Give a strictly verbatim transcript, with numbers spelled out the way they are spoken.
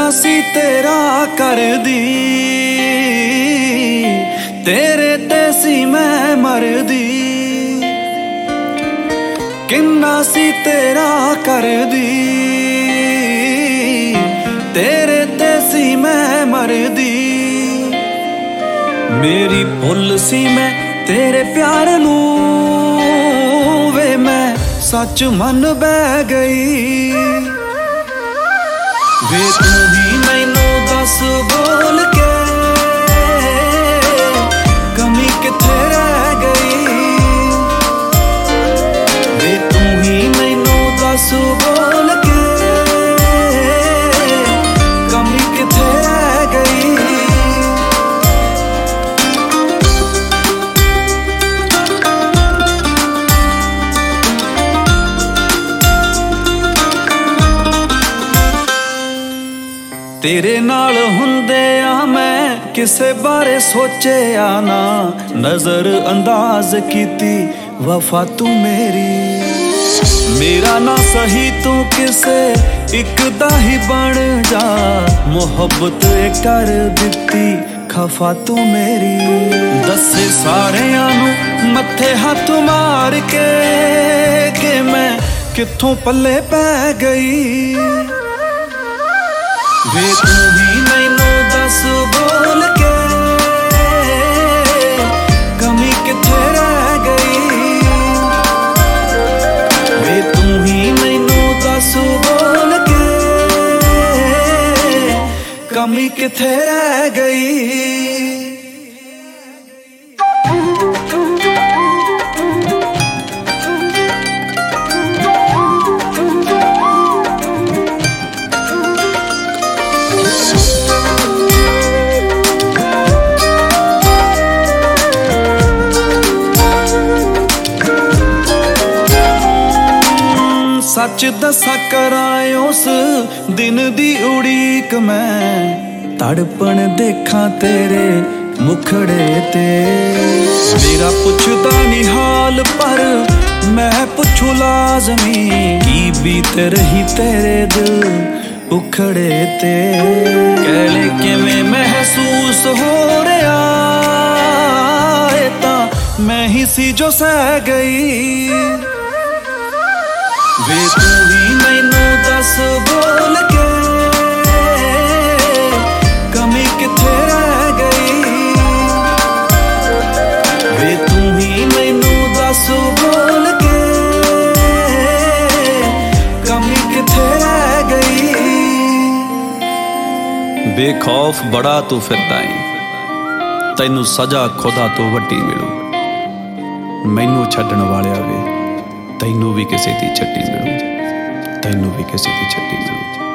किन्ना सी तेरा कर दी, तेरे ते सी मैं मर दी। किन्ना सी तेरा कर दी, तेरे ते सी मैं मर दी। मेरी भुल सी मैं तेरे प्यार नू, वे मैं सच मन बह गई। वे तू ही मैनू दस बोल के कमी किथे रह गई। वे तू ही मैनू दस बोल के कमी किथे रह गई। तेरे नाल हुंदे आ मैं किसे बारे सोचिया ना, नजर अंदाज कीती वफा तू मेरी। मेरा ना सही तू किसे इक दा ही बन जा, मुहब्बत कर दिती खफा तू मेरी। दसे सारियां नू मत्थे हाथ मार के कि मैं कित्थों पल्ले पै गई। वे तू ही मैनू दस बोल के कमी किथे रह गई। वे तू ही मैनू दस बोल के कमी किथे रह गई। सच दसा कराए उस दिन दी उड़ीक मैं, तड़पण देखा तेरे मुखड़े ते। मेरा पुछदा नी हाल पर मैं पुछू लाजमी, की बीत रही तेरे दिल उखड़े ते। कहले किवें महसूस हो रहा है तां मैं ही सी जो सह गई। वे तू ही मैनू दस बोल के कमी किथे रह गई। वे तू ही मैनू दस बोल के कमी किथे रह गई। बेखौफ बड़ा तू फिरदा है, तैनू सजा खुदा तो वड्डी मिलू। मैनू छड्डण वालिया वे तैनू भी किसी दी छड्डी मिलू, तैनू भी किसी दी छड्डी मिलू।